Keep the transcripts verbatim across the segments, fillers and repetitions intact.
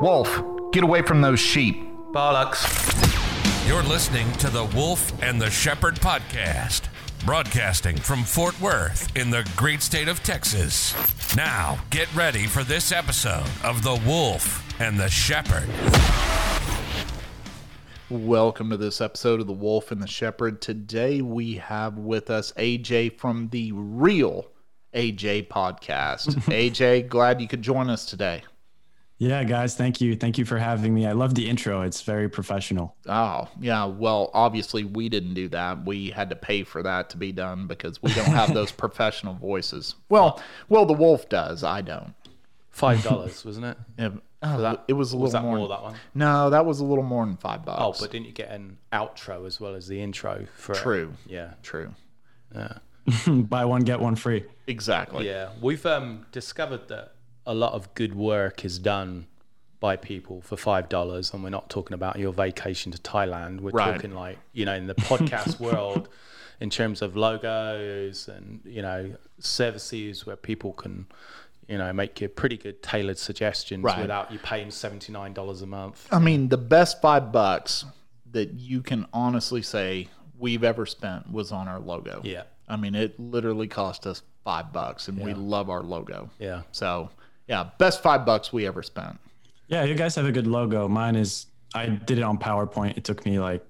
Wolf, get away from those sheep. Bollocks. You're listening to the Wolf and the Shepherd podcast, broadcasting from Fort Worth in the great state of Texas. Now, get ready for this episode of the Wolf and the Shepherd. Welcome to this episode of the Wolf and the Shepherd. Today we have with us A J from the Real A J podcast. A J, glad you could join us today. Yeah, guys, thank you. Thank you for having me. I love the intro. It's very professional. Oh, yeah. Well, obviously we didn't do that. We had to pay for that to be done because we don't have those professional voices. Well, well, the Wolf does. I don't. Five dollars, wasn't it? Yeah, oh, that, it was a little was that more. more that one? No, that was a little more than five Oh, bucks. but didn't you get an outro as well as the intro for True. it? Yeah. True. Yeah. Buy one, get one free. Exactly. Yeah. We've um, discovered that a lot of good work is done by people for five dollars, and we're not talking about your vacation to Thailand. We're Right. talking like, you know, in the podcast world, in terms of logos and, you know, services where people can, you know, make you pretty good tailored suggestions Right. without you paying seventy-nine dollars a month. I mean, the best five bucks that you can honestly say we've ever spent was on our logo. Yeah. I mean, it literally cost us five bucks, and we Yeah. love our logo. Yeah. So, yeah, best five bucks we ever spent. Yeah, you guys have a good logo. Mine is, I did it on PowerPoint. It took me like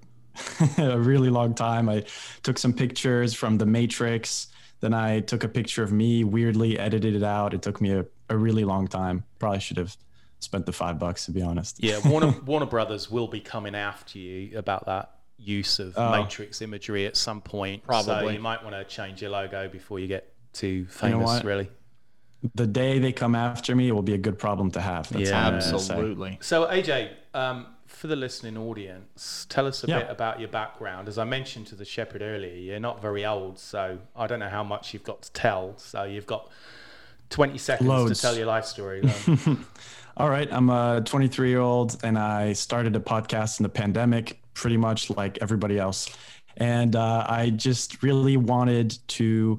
a really long time. I took some pictures from The Matrix. Then I took a picture of me, weirdly edited it out. It took me a, a really long time. Probably should have spent the five bucks, to be honest. Yeah, Warner Warner Brothers will be coming after you about that use of Oh. Matrix imagery at some point. So Probably. you might want to change your logo before you get too You know famous, what? really. The day they come after me, it will be a good problem to have. That's Yeah. all I'm gonna say. Absolutely. So A J, um, for the listening audience, tell us a Yeah. bit about your background. As I mentioned to the Shepherd earlier, you're not very old, so I don't know how much you've got to tell. So you've got twenty seconds Loads. to tell your life story. Then. All right. I'm a twenty-three year old and I started a podcast in the pandemic, pretty much like everybody else. And uh, I just really wanted to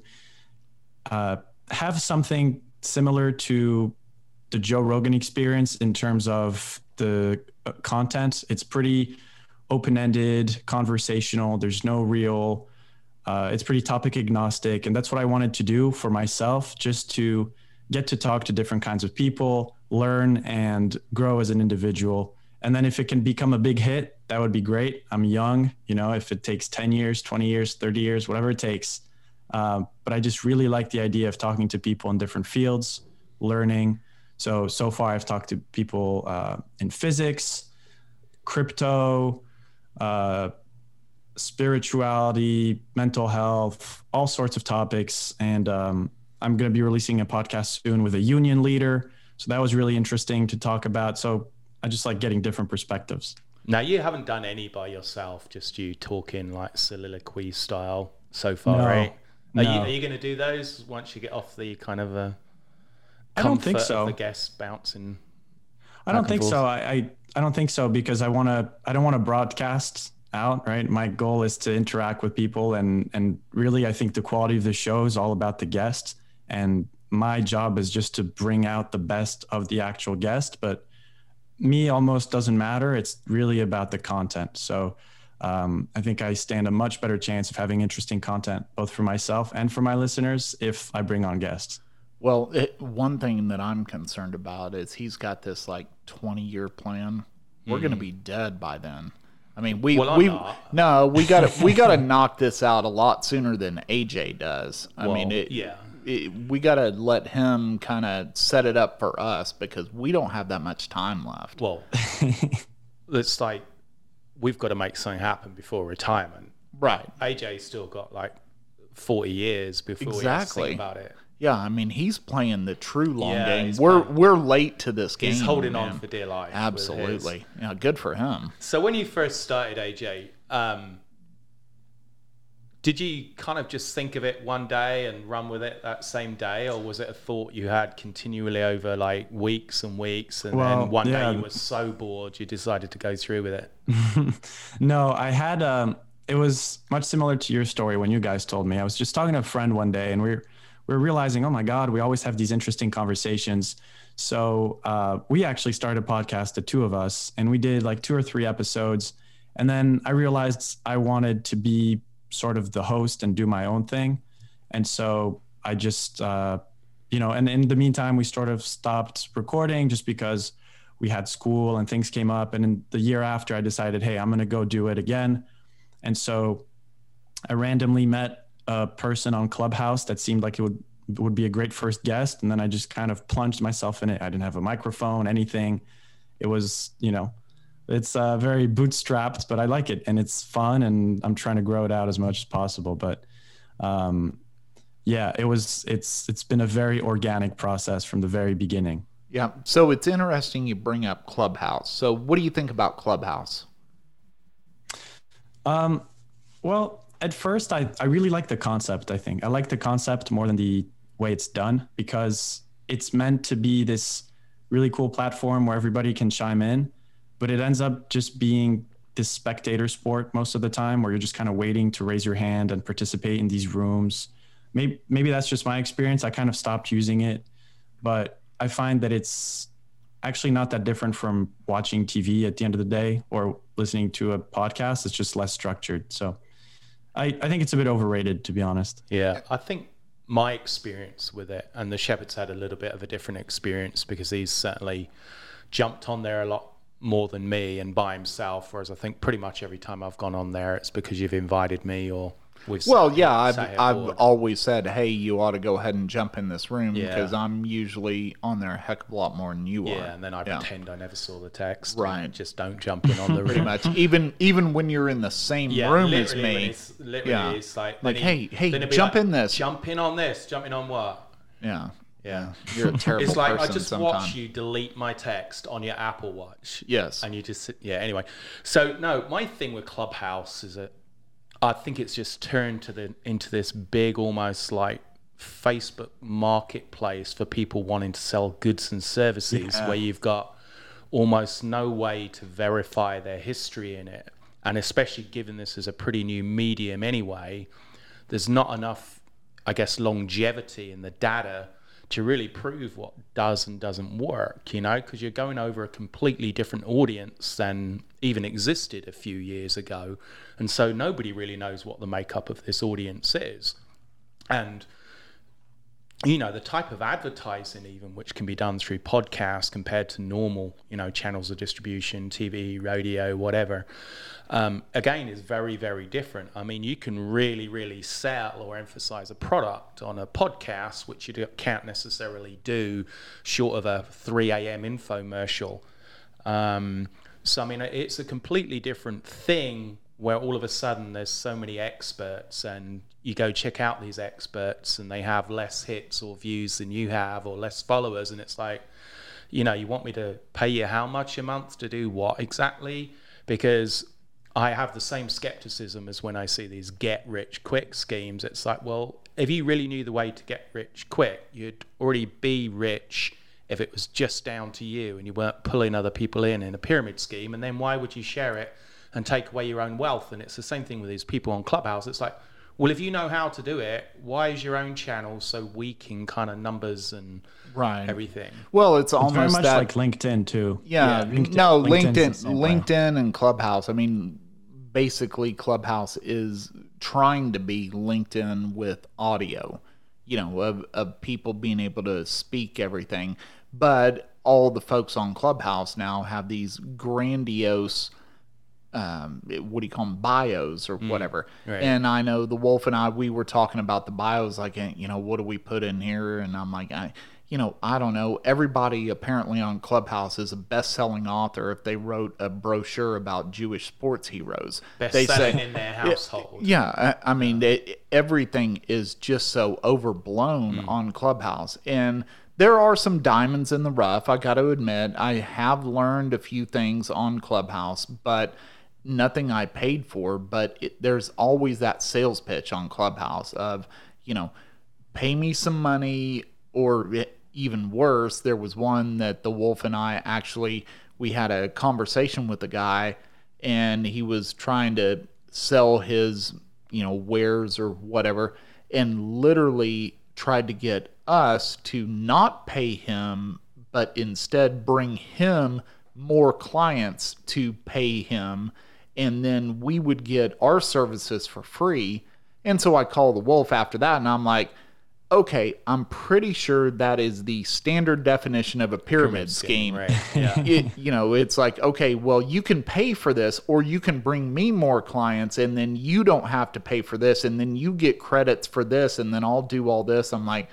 uh, have something similar to the Joe Rogan experience in terms of the uh, content. It's pretty open-ended, conversational. There's no real, uh, it's pretty topic agnostic. And that's what I wanted to do for myself, just to get to talk to different kinds of people, learn and grow as an individual. And then if it can become a big hit, that would be great. I'm young, you know, if it takes ten years, twenty years, thirty years, whatever it takes. Um, but I just really like the idea of talking to people in different fields, learning. So, so far I've talked to people uh, in physics, crypto, uh, spirituality, mental health, all sorts of topics. And um, I'm going to be releasing a podcast soon with a union leader. So that was really interesting to talk about. So I just like getting different perspectives. Now, you haven't done any by yourself, just you talking like soliloquy style so far, No, right? Are you, no. are you going to do those once you get off the kind of uh, I don't think comfort so. of the guests bouncing? I don't back and think forth? so. I, I, I don't think so because I want to, I don't want to broadcast out, right? My goal is to interact with people and, and really, I think the quality of the show is all about the guest, and my job is just to bring out the best of the actual guest, but me almost doesn't matter. It's really about the content. So um, I think I stand a much better chance of having interesting content, both for myself and for my listeners, if I bring on guests. Well, it, one thing that I'm concerned about is he's got this like twenty year plan. We're going to be dead by then. I mean, we Well, I'm we not. no, we got to we got to knock this out a lot sooner than A J does. I Well, mean, it, yeah. it, we got to let him kind of set it up for us because we don't have that much time left. Well, it's like we've got to make something happen before retirement. Right. A J's still got like forty years before he has to Exactly. think about it. Yeah, I mean, he's playing the true long Yeah, game. he's We're playing- we're late to this game. He's holding on man. for dear life. with his. Absolutely. Yeah, good for him. So when you first started, A J, um, did you kind of just think of it one day and run with it that same day, or was it a thought you had continually over like weeks and weeks, and Well, then one yeah. day you were so bored you decided to go through with it? No, I had, um, it was much similar to your story when you guys told me. I was just talking to a friend one day and we were, we're realizing, oh my God, we always have these interesting conversations. So uh, we actually started a podcast, the two of us, and we did like two or three episodes. And then I realized I wanted to be sort of the host and do my own thing. And so I just, uh, you know, and in the meantime, we sort of stopped recording just because we had school and things came up. And in the year after, I decided, hey, I'm going to go do it again. And so I randomly met a person on Clubhouse that seemed like it would would be a great first guest. And then I just kind of plunged myself in it. I didn't have a microphone, anything. It was, you know, it's uh, very bootstrapped, but I like it and it's fun and I'm trying to grow it out as much as possible. But um, yeah, it was, it's, it's been a very organic process from the very beginning. Yeah. So it's interesting you bring up Clubhouse. So what do you think about Clubhouse? Um, well, at first I, I really like the concept. I think I like the concept more than the way it's done, because it's meant to be this really cool platform where everybody can chime in, but it ends up just being this spectator sport most of the time, where you're just kind of waiting to raise your hand and participate in these rooms. Maybe, maybe that's just my experience. I kind of stopped using it, but I find that it's actually not that different from watching T V at the end of the day or listening to a podcast. It's just less structured. So I, I think it's a bit overrated, to be honest. Yeah, I think my experience with it, and the Shepherds had a little bit of a different experience because he's certainly jumped on there a lot more than me and by himself, whereas I think pretty much every time I've gone on there, it's because you've invited me or we've Well, sat, yeah, I've, sat I've board. always said, hey, you ought to go ahead and jump in this room Yeah. because I'm usually on there a heck of a lot more than you Yeah, are. and then I Yeah. pretend I never saw the text. Right. Just don't jump in on the Pretty room. much. Even even when you're in the same Yeah, room as literally when me. It's, literally, Yeah. it's like, Like, then he- hey, hey, then it'd be jump like, in this. Jump in on this. Jump in on what? Yeah. Yeah. You're a terrible It's like I person just sometimes. watch you delete my text on your Apple Watch. Yes. And you just sit, yeah. Anyway, so no, my thing with Clubhouse is that I think it's just turned to the into this big, almost like Facebook marketplace for people wanting to sell goods and services, Yeah. where you've got almost no way to verify their history in it, and especially given this is a pretty new medium anyway, there's not enough, I guess, longevity in the data to really prove what does and doesn't work, you know, because you're going over a completely different audience than even existed a few years ago. And so nobody really knows what the makeup of this audience is. And, you know, the type of advertising even which can be done through podcasts compared to normal, you know, channels of distribution, T V, radio, whatever, um, again, is very, very different. I mean, you can really, really sell or emphasize a product on a podcast, which you can't necessarily do short of a three a.m. infomercial. Um, so, I mean, it's a completely different thing where all of a sudden there's so many experts and you go check out these experts and they have less hits or views than you have or less followers. And it's like, you know, you want me to pay you how much a month to do what exactly? Because I have the same skepticism as when I see these get rich quick schemes. It's like, well, if you really knew the way to get rich quick, you'd already be rich if it was just down to you and you weren't pulling other people in in a pyramid scheme. And then why would you share it and take away your own wealth? And it's the same thing with these people on Clubhouse. It's like, well, if you know how to do it, why is your own channel so weak in kind of numbers and Right. everything? Well, it's It's very almost much that. like LinkedIn too. Yeah, Yeah, LinkedIn- no, LinkedIn's LinkedIn, the same way. LinkedIn and Clubhouse. I mean, basically, Clubhouse is trying to be LinkedIn with audio, you know, of, of people being able to speak everything. But all the folks on Clubhouse now have these grandiose, um, what do you call them, bios or whatever. right. And I know the Wolf and I, we were talking about the bios, like, you know, what do we put in here? And I'm like, I, you know, I don't know. Everybody apparently on Clubhouse is a best-selling author if they wrote a brochure about Jewish sports heroes. Best they selling say, in their household. yeah, I, I mean, they, everything is just so overblown Hmm. on Clubhouse. And there are some diamonds in the rough, I got to admit. I have learned a few things on Clubhouse, but nothing I paid for. But it, there's always that sales pitch on Clubhouse of, you know, pay me some money, or even worse, there was one that the Wolf and I actually, we had a conversation with the guy, and he was trying to sell his, you know, wares or whatever, and literally tried to get us to not pay him, but instead bring him more clients to pay him, and then we would get our services for free. And so I call the Wolf after that, and I'm like, okay, I'm pretty sure that is the standard definition of a pyramid, pyramid scheme. scheme. Right. Yeah. It, you know, it's like, okay, well, you can pay for this, or you can bring me more clients, and then you don't have to pay for this, and then you get credits for this, and then I'll do all this. I'm like,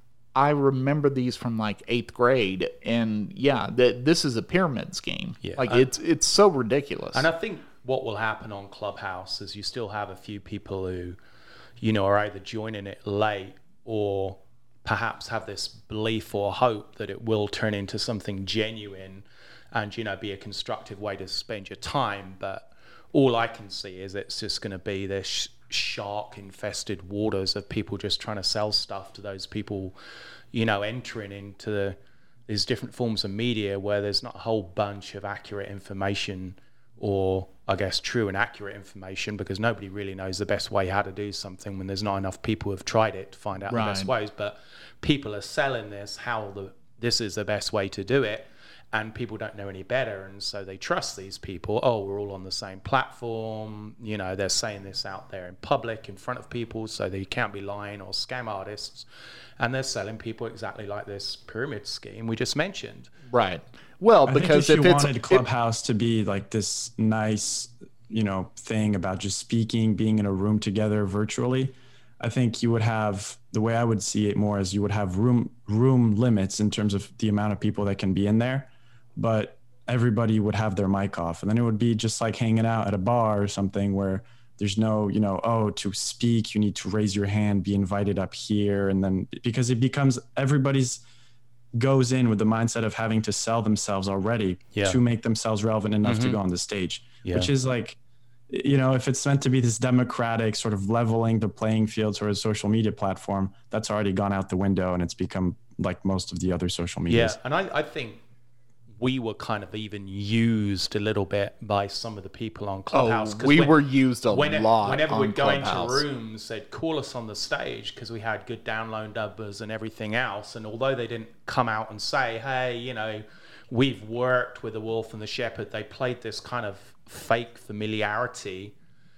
I remember these from like eighth grade, and yeah, th- this is a pyramid scheme. Yeah. Like and, it's it's so ridiculous. And I think what will happen on Clubhouse is you still have a few people who, you know, are either joining it late or perhaps have this belief or hope that it will turn into something genuine and, you know, be a constructive way to spend your time. But all I can see is it's just going to be this shark-infested waters of people just trying to sell stuff to those people, you know, entering into the, these different forms of media where there's not a whole bunch of accurate information, or I guess true and accurate information, because nobody really knows the best way how to do something when there's not enough people who have tried it to find out right. the best ways. But people are selling this, how the this is the best way to do it, and people don't know any better, and so they trust these people. Oh, we're all on the same platform, you know, they're saying this out there in public in front of people, so they can't be lying or scam artists, and they're selling people exactly like this pyramid scheme we just mentioned. Right. Well, I because think if, if you it's wanted Clubhouse it, to be like this nice, you know, thing about just speaking, being in a room together virtually, I think you would have, the way I would see it more is you would have room room limits in terms of the amount of people that can be in there, but everybody would have their mic off, and then it would be just like hanging out at a bar or something where there's no, you know, oh, to speak, you need to raise your hand, be invited up here, and then because it becomes everybody's goes in with the mindset of having to sell themselves already yeah. Mm-hmm. to make themselves relevant enough mm-hmm. to go on the stage, yeah. which is like, you know, if it's meant to be this democratic sort of leveling the playing field sort of social media platform, that's already gone out the window, and it's become like most of the other social medias. Yeah, and I, I think we were kind of even used a little bit by some of the people on Clubhouse. Oh, we when, were used a when, lot Whenever on we'd go Clubhouse. into rooms, they'd call us on the stage because we had good download numbers and everything else. And although they didn't come out and say, hey, you know, we've worked with the Wolf and the Shepherd, they played this kind of fake familiarity,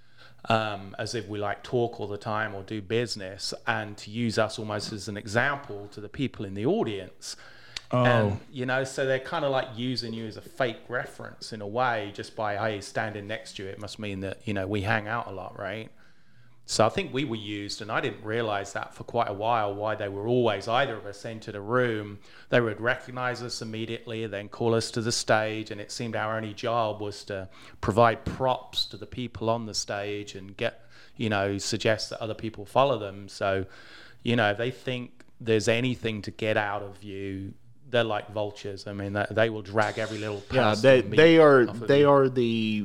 um, as if we like talk all the time or do business, and to use us almost as an example to the people in the audience. Oh. And, you know, so they're kind of like using you as a fake reference in a way, just by, hey, standing next to you, it must mean that, you know, we hang out a lot, right? So I think we were used, and I didn't realize that for quite a while, why they were always, either of us entered a room, they would recognize us immediately, then call us to the stage, and it seemed our only job was to provide props to the people on the stage and get, you know, suggest that other people follow them. So, you know, if they think there's anything to get out of you, they're like vultures. I mean, they will drag every little yeah. person. They they are they you. are the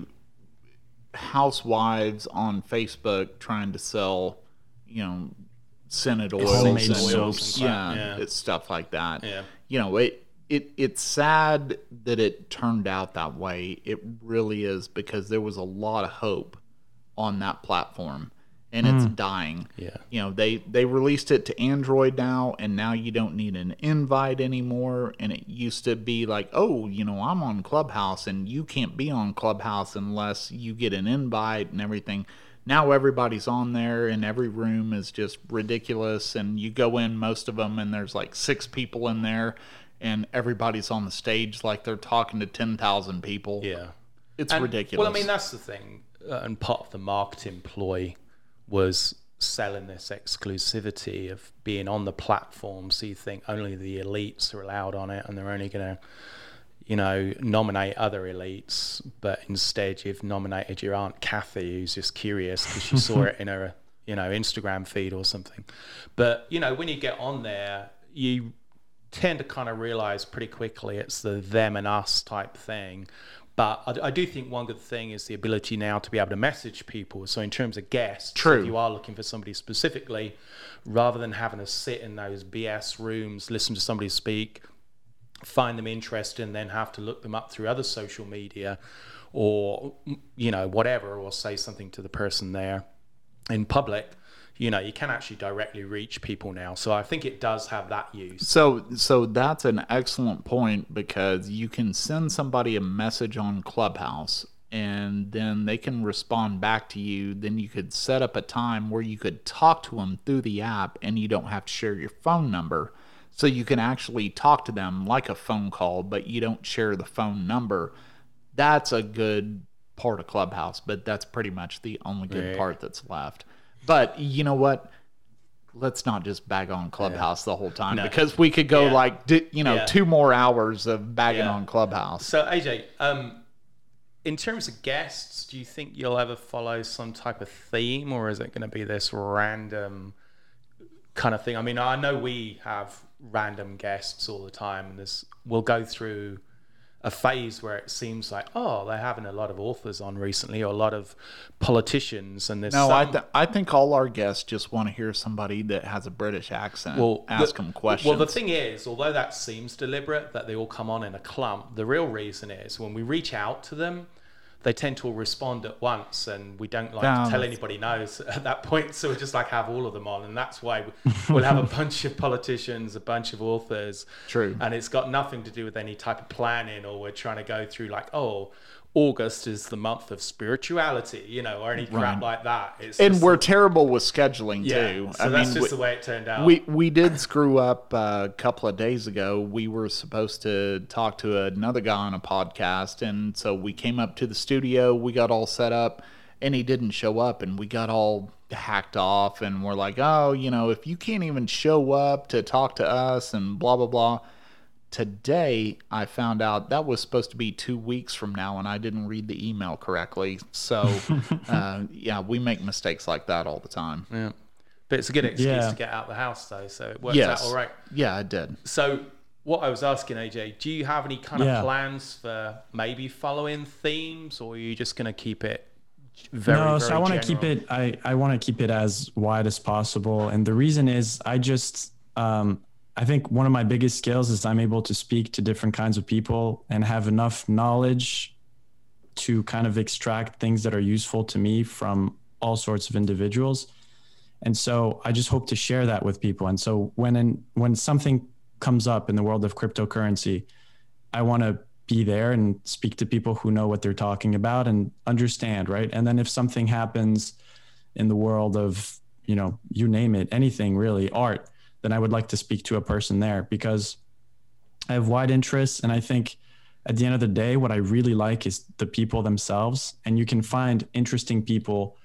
housewives on Facebook trying to sell, you know, Senate oils Homemade and soaps. yeah, Yeah. it's stuff like that. Yeah. You know, it it it's sad that it turned out that way. It really is, because there was a lot of hope on that platform, and it's dying. Yeah. You know, they they released it to Android now, and now you don't need an invite anymore. And it used to be like, oh, you know, I'm on Clubhouse, and you can't be on Clubhouse unless you get an invite and everything. Now everybody's on there, and every room is just ridiculous. And you go in most of them, and there's like six people in there, and everybody's on the stage like they're talking to ten thousand people. Yeah. It's And, ridiculous. Well, I mean, that's the thing. Uh, and part of the marketing ploy was selling this exclusivity of being on the platform. So you think only the elites are allowed on it, and they're only going to, you know, nominate other elites. But instead, you've nominated your Aunt Kathy, who's just curious because she saw it in her, you know, Instagram feed or something. But, you know, when you get on there, you tend to kind of realize pretty quickly it's the them and us type thing. But I, I do think one good thing is the ability now to be able to message people. So in terms of guests, True. if you are looking for somebody specifically, rather than having to sit in those B S rooms, listen to somebody speak, find them interesting, and then have to look them up through other social media or, you know, whatever, or say something to the person there in public, you know, you can actually directly reach people now. So I think it does have that use. So, so that's an excellent point, because you can send somebody a message on Clubhouse and then they can respond back to you. Then you could set up a time where you could talk to them through the app and you don't have to share your phone number. So you can actually talk to them like a phone call, but you don't share the phone number. That's a good part of Clubhouse, but that's pretty much the only good Yeah. part that's left. But you know what? Let's not just bag on Clubhouse yeah. the whole time, no. because we could go yeah. like, you know, yeah. two more hours of bagging yeah. on Clubhouse. So A J, um, in terms of guests, do you think you'll ever follow some type of theme, or is it going to be this random kind of thing? I mean, I know we have random guests all the time, and this we'll go through a phase where it seems like, oh, they're having a lot of authors on recently, or a lot of politicians, and there's no some... I, th- I think all our guests just want to hear somebody that has a British accent well, ask the, them questions. Well, the thing is, although that seems deliberate, that they all come on in a clump, the real reason is when we reach out to them, they tend to all respond at once, and we don't like Damn. to tell anybody no at that point. So we just like have all of them on, and that's why we'll have a bunch of politicians, a bunch of authors. True. And it's got nothing to do with any type of planning, or we're trying to go through like, oh, August is the month of spirituality, you know, or any crap right. like that. It's and just, we're terrible with scheduling yeah, too. So I that's mean, just we, the way it turned out. We we did screw up uh, a couple of days ago. We were supposed to talk to another guy on a podcast, and so we came up to the studio. We got all set up, and he didn't show up, and we got all hacked off, and we're like, oh, you know, if you can't even show up to talk to us, and blah blah blah. Today, I found out that was supposed to be two weeks from now, and I didn't read the email correctly. So, uh, yeah, we make mistakes like that all the time. Yeah, but it's a good excuse yeah. to get out of the house, though. So it works yes. out all right. Yeah, it did. So, what I was asking, A J, do you have any kind of yeah. plans for maybe following themes, or are you just going to keep it very? No, very so I want to general? keep it. I I want to keep it as wide as possible, and the reason is I just. Um, I think one of my biggest skills is I'm able to speak to different kinds of people and have enough knowledge to kind of extract things that are useful to me from all sorts of individuals. And so I just hope to share that with people. And so when in, when something comes up in the world of cryptocurrency, I want to be there and speak to people who know what they're talking about and understand, right? And then if something happens in the world of, you know, you name it, anything really, art, then I would like to speak to a person there, because I have wide interests. And I think at the end of the day, what I really like is the people themselves. And you can find interesting people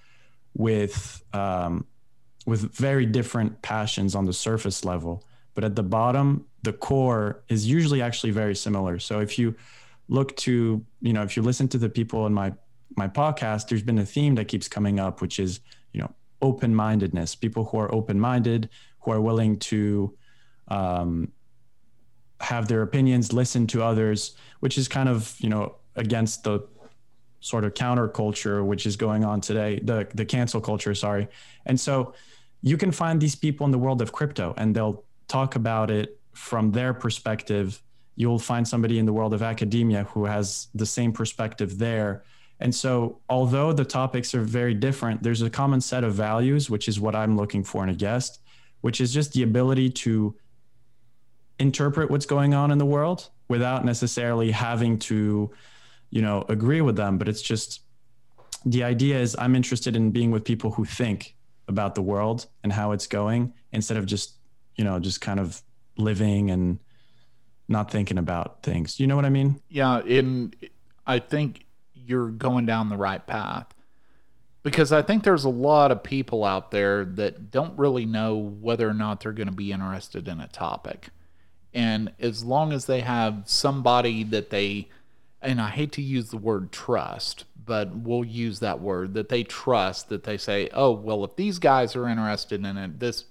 with, um, with very different passions on the surface level, but at the bottom, the core is usually actually very similar. So if you look to, you know, if you listen to the people in my, my podcast, there's been a theme that keeps coming up, which is, you know, open-mindedness, people who are open-minded, who are willing to um, have their opinions, listen to others, which is kind of, you know, against the sort of counterculture, which is going on today, the, the cancel culture, sorry. And so you can find these people in the world of crypto, and they'll talk about it from their perspective. You'll find somebody in the world of academia who has the same perspective there. And so although the topics are very different, there's a common set of values, which is what I'm looking for in a guest, which is just the ability to interpret what's going on in the world without necessarily having to, you know, agree with them. But it's just, the idea is I'm interested in being with people who think about the world and how it's going, instead of just, you know, just kind of living and not thinking about things. You know what I mean? Yeah. In, I think you're going down the right path. Because I think there's a lot of people out there that don't really know whether or not they're going to be interested in a topic. And as long as they have somebody that they, and I hate to use the word trust, but we'll use that word, that they trust, that they say, oh, well, if these guys are interested in it, this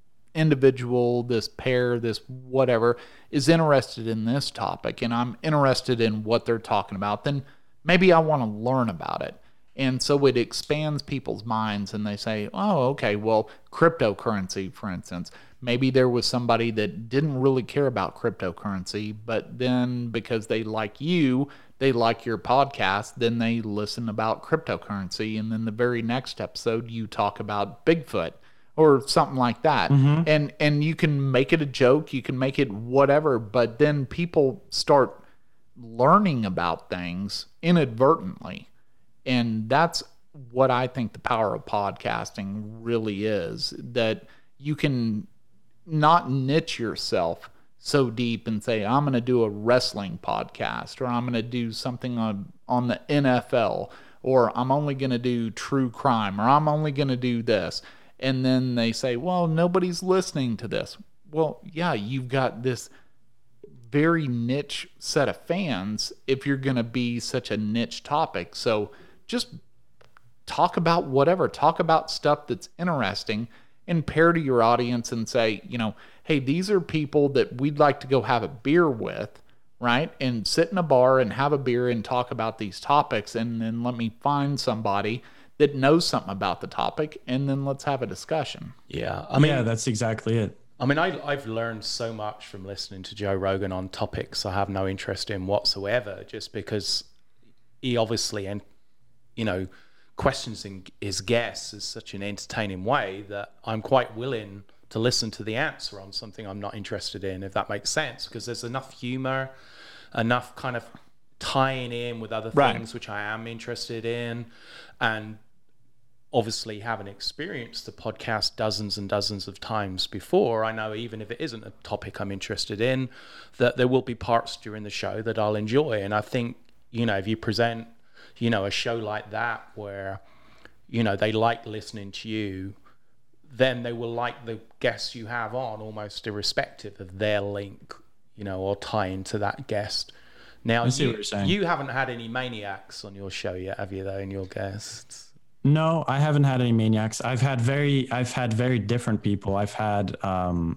individual, this pair, this whatever, is interested in this topic, and I'm interested in what they're talking about, then maybe I want to learn about it. And so it expands people's minds, and they say, oh, okay, well, cryptocurrency, for instance, maybe there was somebody that didn't really care about cryptocurrency, but then because they like you, they like your podcast, then they listen about cryptocurrency. And then the very next episode, you talk about Bigfoot or something like that. Mm-hmm. And and you can make it a joke, you can make it whatever, but then people start learning about things inadvertently. And that's what I think the power of podcasting really is, that you can not niche yourself so deep and say, I'm going to do a wrestling podcast, or I'm going to do something on, on the N F L, or I'm only going to do true crime, or I'm only going to do this. And then they say, well, nobody's listening to this. Well, yeah, you've got this very niche set of fans if you're going to be such a niche topic. So just talk about whatever, talk about stuff that's interesting, and pair to your audience and say, you know, hey, these are people that we'd like to go have a beer with, right? And sit in a bar and have a beer and talk about these topics, and then let me find somebody that knows something about the topic, and then let's have a discussion. Yeah. I mean, yeah, that's exactly it. I mean, I, I've learned so much from listening to Joe Rogan on topics I have no interest in whatsoever, just because he obviously, and you know, questions in his guests in such an entertaining way that I'm quite willing to listen to the answer on something I'm not interested in, if that makes sense, because there's enough humor, enough kind of tying in with other Right. things which I am interested in, and obviously having experienced the podcast dozens and dozens of times before, I know even if it isn't a topic I'm interested in, that there will be parts during the show that I'll enjoy. And I think, you know, if you present, you know, a show like that where, you know, they like listening to you, then they will like the guests you have on almost irrespective of their link, you know, or tie into that guest. Now, I see you, what you're saying. you haven't had any maniacs on your show yet, have you, though, in your guests? No, I haven't had any maniacs. I've had very, I've had very different people. I've had, um,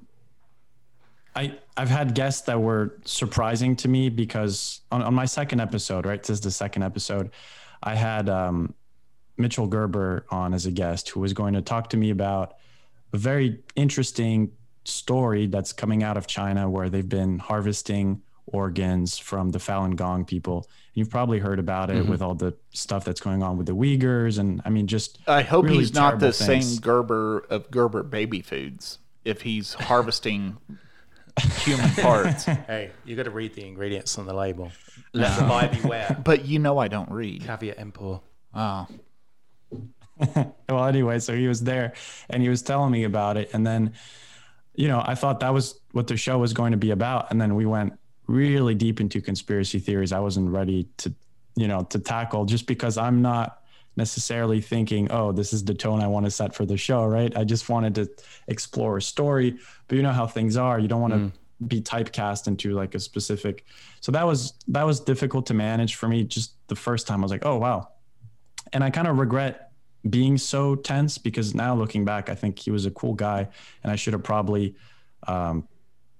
I, I've had guests that were surprising to me because on, on my second episode, right? This is the second episode. I had um, Mitchell Gerber on as a guest who was going to talk to me about a very interesting story that's coming out of China where they've been harvesting organs from the Falun Gong people. You've probably heard about it mm-hmm. with all the stuff that's going on with the Uyghurs. And I mean, just I hope really he's not the things. same Gerber of Gerber Baby Foods if he's harvesting human parts. Hey, you got to read the ingredients on the label. Let the buyer beware. But you know I don't read. Caveat emptor. Oh. Well, anyway, so he was there and he was telling me about it. And then, you know, I thought that was what the show was going to be about. And then we went really deep into conspiracy theories. I wasn't ready to, you know, to tackle just because I'm not necessarily thinking, oh, this is the tone I want to set for the show, right? I just wanted to explore a story, but you know how things are. You don't want to mm. be typecast into like a specific. So that was, that was difficult to manage for me. Just the first time I was like, oh, wow. And I kind of regret being so tense because now looking back, I think he was a cool guy and I should have probably um,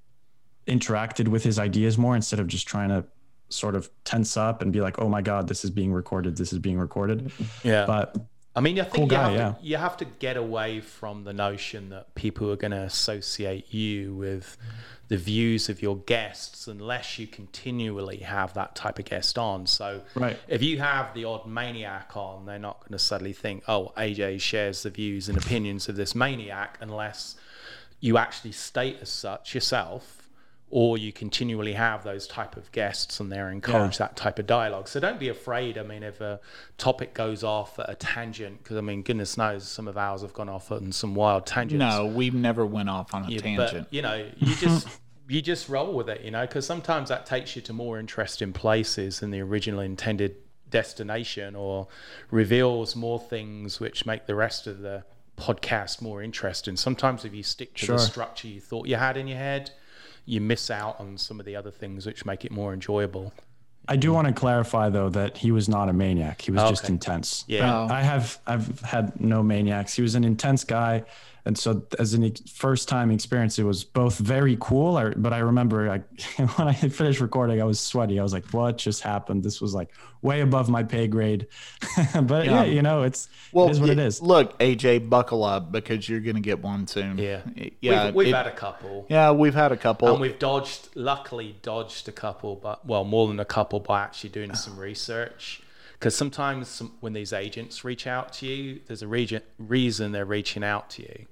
interacted with his ideas more instead of just trying to sort of tense up and be like, oh my God, this is being recorded. This is being recorded. Yeah. But I mean, I think cool you, guy, have yeah. to, you have to get away from the notion that people are going to associate you with the views of your guests unless you continually have that type of guest on. So right. if you have the odd maniac on, they're not going to suddenly think, oh, A J shares the views and opinions of this maniac, unless you actually state as such yourself, or you continually have those type of guests and they're encourage yeah. that type of dialogue. So don't be afraid. I mean, if a topic goes off at a tangent, because I mean, goodness knows some of ours have gone off on some wild tangents. No, we've never went off on a yeah, tangent. But, you know, you just you just roll with it, you know, because sometimes that takes you to more interesting places than the original intended destination, or reveals more things which make the rest of the podcast more interesting. Sometimes if you stick to sure. the structure you thought you had in your head, you miss out on some of the other things which make it more enjoyable. I do want to clarify though that he was not a maniac. He was okay. just intense. Yeah. Oh. I have I've had no maniacs. He was an intense guy. And so as a first time experience, it was both very cool. I, but I remember I, when I finished recording, I was sweaty. I was like, what just happened? This was like way above my pay grade. But yeah. yeah, you know, it's, well, it is what y- it is. Look, A J, buckle up because you're going to get one soon. Yeah. Yeah. We've, we've it, had a couple. Yeah, we've had a couple. And we've dodged, luckily dodged a couple, but well, more than a couple by actually doing some research. Because sometimes some, when these agents reach out to you, there's a region, reason they're reaching out to you.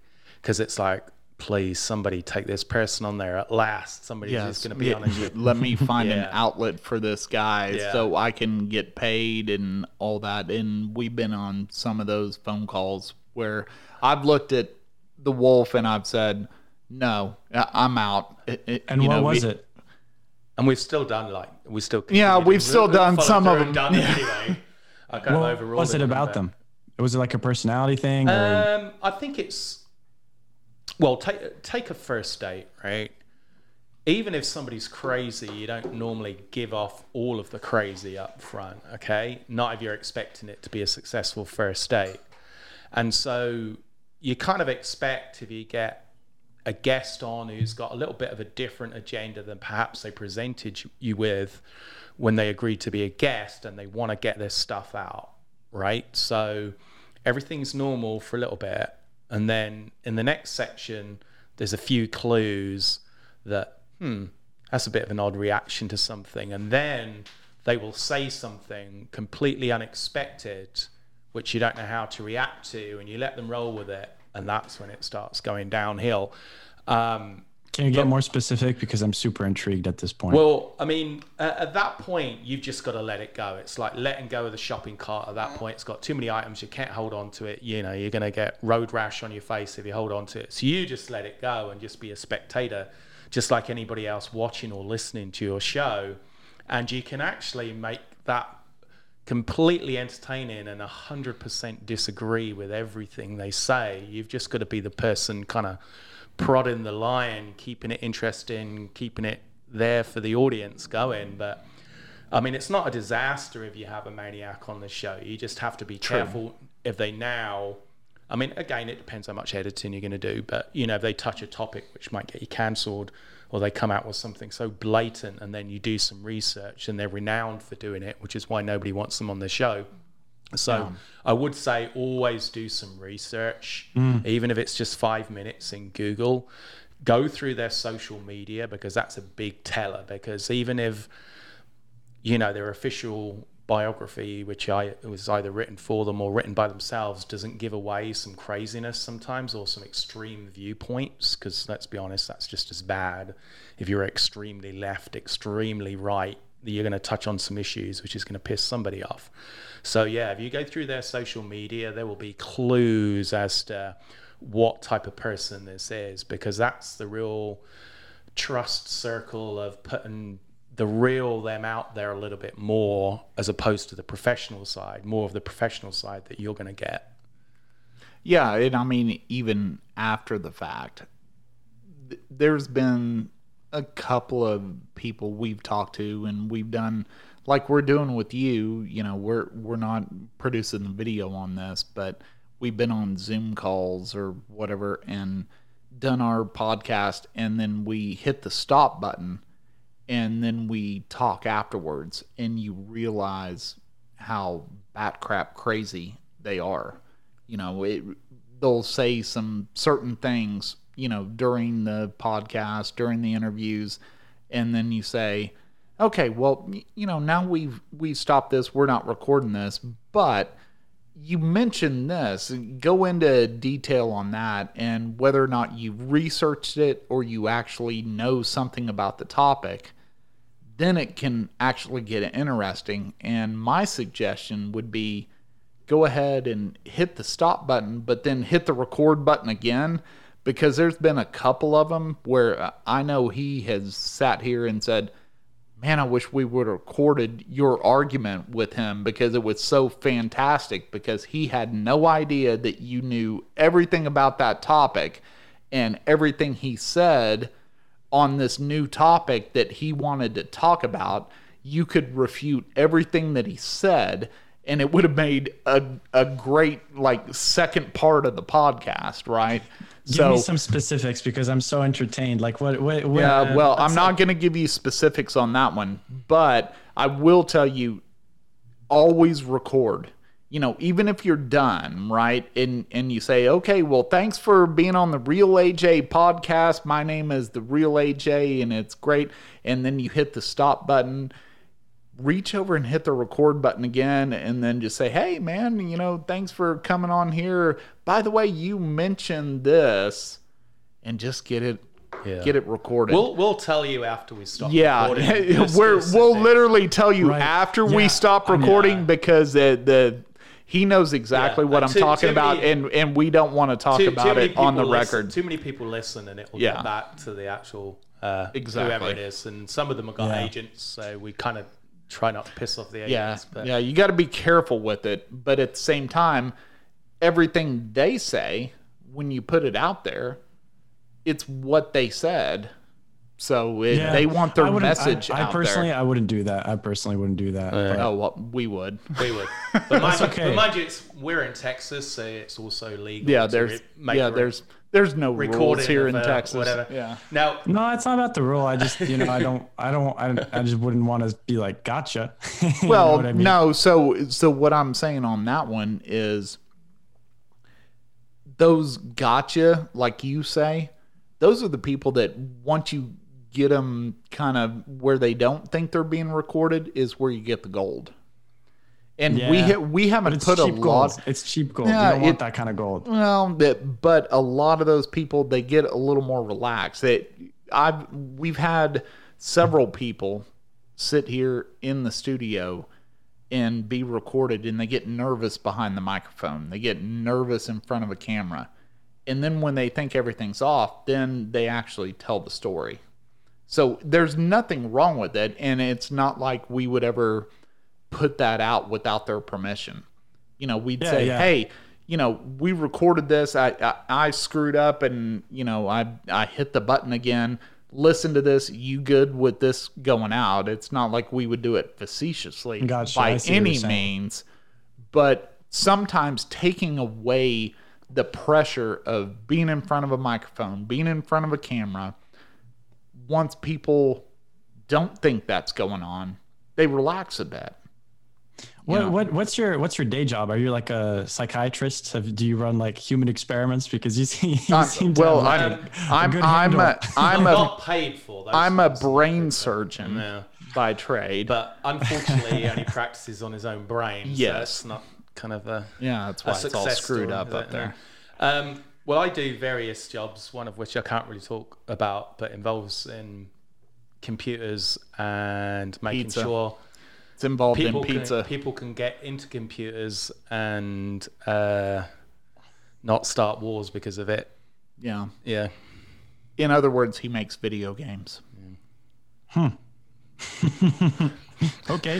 because it's like, please, somebody take this person on there at last. Somebody's Yes. just going to be Yeah. on it. Let me find an Yeah. outlet for this guy Yeah. so I can get paid and all that. And we've been on some of those phone calls where I've looked at the Wolf and I've said, no, I- I'm out. It- it- And you what know, was we- it? And we've still done like, we still. Yeah, continued. we've still done followed some through of and them. Done Yeah. Anyway. I kind What of overruled was it about them? Was it like a personality thing? Or? Um, I think it's well, take take a first date, right? Even if somebody's crazy, you don't normally give off all of the crazy up front, okay? Not if you're expecting it to be a successful first date. And so you kind of expect if you get a guest on who's got a little bit of a different agenda than perhaps they presented you with when they agreed to be a guest and they want to get their stuff out, right? So everything's normal for a little bit. And then in the next section, there's a few clues that, hmm, that's a bit of an odd reaction to something. And then they will say something completely unexpected, which you don't know how to react to, and you let them roll with it. And that's when it starts going downhill. Um, Can you get more specific? Because I'm super intrigued at this point. Well, I mean, at, at that point, you've just got to let it go. It's like letting go of the shopping cart at that point. It's got too many items. You can't hold on to it. You know, you're going to get road rash on your face if you hold on to it. So you just let it go and just be a spectator, just like anybody else watching or listening to your show. And you can actually make that completely entertaining and one hundred percent disagree with everything they say. You've just got to be the person kind of prodding the line, keeping it interesting, keeping it there for the audience going. But I mean, it's not a disaster if you have a maniac on the show. You just have to be True. careful if they now, I mean, again, it depends how much editing you're going to do, but you know, if they touch a topic which might get you cancelled, or they come out with something so blatant and then you do some research, and they're renowned for doing it, which is why nobody wants them on the show. So yeah. I would say always do some research, mm. even if it's just five minutes in Google. Go through their social media, because that's a big teller. Because even if, you know, their official biography, which I was either written for them or written by themselves, doesn't give away some craziness sometimes or some extreme viewpoints, because let's be honest, that's just as bad. If you're extremely left, extremely right, you're going to touch on some issues which is going to piss somebody off. So yeah, if you go through their social media, there will be clues as to what type of person this is, because that's the real trust circle of putting the real them out there a little bit more, as opposed to the professional side, more of the professional side that you're going to get. Yeah, and I mean, even after the fact, th- there's been a couple of people we've talked to, and we've done, like we're doing with you, you know, we're we're not producing the video on this, but we've been on Zoom calls or whatever and done our podcast, and then we hit the stop button, and then we talk afterwards, and you realize how bat crap crazy they are. You know, it, they'll say some certain things, you know, during the podcast, during the interviews, and then you say, okay, well, you know, now we've we've stopped this, we're not recording this, but you mentioned this. Go into detail on that, and whether or not you researched it or you actually know something about the topic, then it can actually get interesting. And my suggestion would be, go ahead and hit the stop button, but then hit the record button again, because there's been a couple of them where I know he has sat here and said, man, I wish we would have recorded your argument with him, because it was so fantastic, because he had no idea that you knew everything about that topic, and everything he said on this new topic that he wanted to talk about, you could refute everything that he said, and it would have made a a great, like, second part of the podcast, right? Give so, me some specifics, because I'm so entertained. Like, what? what, what yeah, well, uh, I'm not like... going to give you specifics on that one, but I will tell you, always record. You know, even if you're done, right, and and you say, okay, well, thanks for being on the Real A J podcast. My name is the Real A J, and it's great. And then you hit the stop button. reach over and hit the record button again and then just say, hey, man, you know, thanks for coming on here. By the way, you mentioned this, and just get it yeah. get it recorded. We'll we'll tell you after we stop yeah. recording. We're, we'll literally tell you right. after yeah. we stop recording yeah. because the, the he knows exactly yeah. what uh, I'm too, talking too about, many, and, and we don't want to talk too, about too it on the listen, record. Too many people listen, and it will yeah. get back to the actual uh, exactly. whoever it is. And some of them have got yeah. agents, so we kind of try not to piss off the agents. Yeah, but. yeah, you got to be careful with it. But at the same time, everything they say, when you put it out there, it's what they said. So it, yeah. they want their message I, I out personally, there. I wouldn't do that. I personally wouldn't do that. Uh, oh, well, we would. We would. But mind, okay. but mind you, it's, we're in Texas, so it's also legal. Yeah, there's re- yeah, there's there's no rules here in uh, Texas. Whatever. Yeah. Now, no, it's not about the rule. I just, you know, I don't, I don't, I, I just wouldn't want to be like, gotcha. Well, I mean? no. So, so what I'm saying on that one is those gotcha, like you say, those are the people that once you get them kind of where they don't think they're being recorded is where you get the gold. And yeah, we ha- we haven't put a lot. Gold. It's cheap gold. Yeah, you don't want it, that kind of gold. Well, but, but a lot of those people, they get a little more relaxed. They, I've we've had several people sit here in the studio and be recorded, and they get nervous behind the microphone. They get nervous in front of a camera, and then when they think everything's off, then they actually tell the story. So there's nothing wrong with it, and it's not like we would ever put that out without their permission. You know, we'd yeah, say, yeah. hey, you know, we recorded this. I, I I screwed up, and, you know, I I hit the button again. Listen to this. You good with this going out? It's not like we would do it facetiously gotcha, by any means. But sometimes taking away the pressure of being in front of a microphone, being in front of a camera, once people don't think that's going on, they relax a bit. What know? what what's your what's your day job? Are you like a psychiatrist? Have, do you run like human experiments? Because you seem, you uh, seem well, to I'm have like a, I'm a I'm a, I'm I'm a not paid for. Those I'm a things. brain surgeon yeah. by trade, but unfortunately, he only practices on his own brain. Yes, so it's not kind of a yeah. That's why it's all screwed story, up up there. Um, well, I do various jobs, one of which I can't really talk about, but involves in computers and making pizza. sure it's involved people in pizza. Can, people can get into computers and uh, not start wars because of it. Yeah. Yeah. In other words, he makes video games. Hmm. Okay.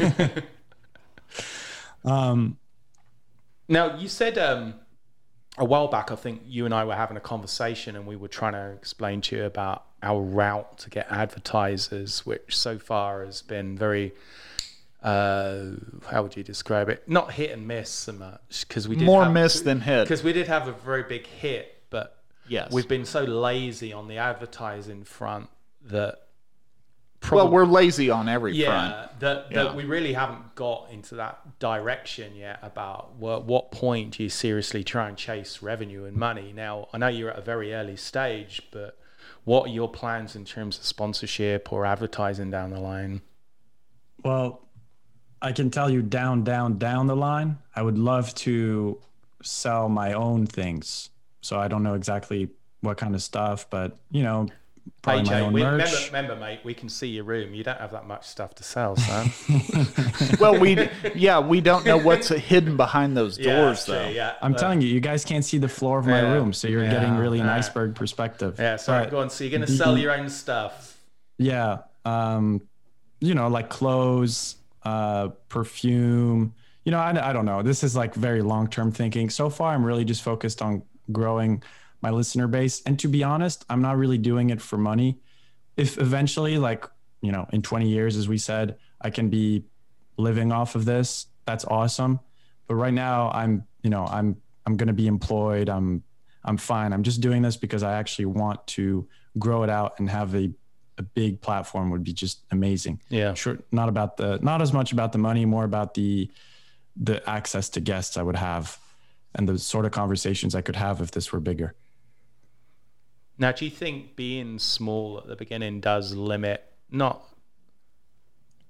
um. Now, you said um, a while back, I think you and I were having a conversation, and we were trying to explain to you about our route to get advertisers, which so far has been very, uh, how would you describe it? Not hit and miss so much, because we did more have, miss than hit. Because we did have a very big hit, but yes, we've been so lazy on the advertising front that. Probably, well, we're lazy on every yeah, front. That, yeah, that we really haven't got into that direction yet about what, what point do you seriously try and chase revenue and money. Now, I know you're at a very early stage, but what are your plans in terms of sponsorship or advertising down the line? Well, I can tell you down, down, down the line, I would love to sell my own things. So I don't know exactly what kind of stuff, but, you know, probably A J, my own we, merch. Remember, remember, mate, we can see your room. You don't have that much stuff to sell, son. Well, we yeah, we don't know what's hidden behind those doors, yeah, though. Yeah, I'm uh, telling you, you guys can't see the floor of my yeah, room, so you're yeah, getting really an yeah. iceberg perspective. Yeah, sorry, but go on. So you're going to sell your own stuff? Yeah, um, you know, like clothes, uh, perfume. You know, I, I don't know. This is like very long-term thinking. So far, I'm really just focused on growing my listener base. And to be honest, I'm not really doing it for money. If eventually, like, you know, in twenty years, as we said, I can be living off of this, that's awesome. But right now I'm, you know, I'm, I'm going to be employed. I'm, I'm fine. I'm just doing this because I actually want to grow it out and have a, a big platform would be just amazing. Yeah. Sure. Not about the, not as much about the money, more about the, the access to guests I would have and the sort of conversations I could have if this were bigger. Now, do you think being small at the beginning does limit, not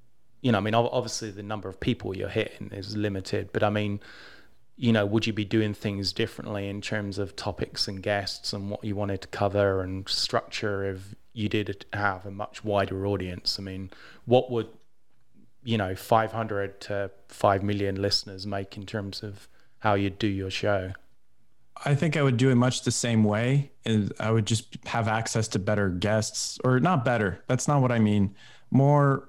you know, I mean, ob- obviously the number of people you're hitting is limited, but I mean, you know, would you be doing things differently in terms of topics and guests and what you wanted to cover and structure if you did have a much wider audience? I mean, what would, you know, five hundred to five million listeners make in terms of how you do your show? I think I would do it much the same way. And I would just have access to better guests, or not better. That's not what I mean. More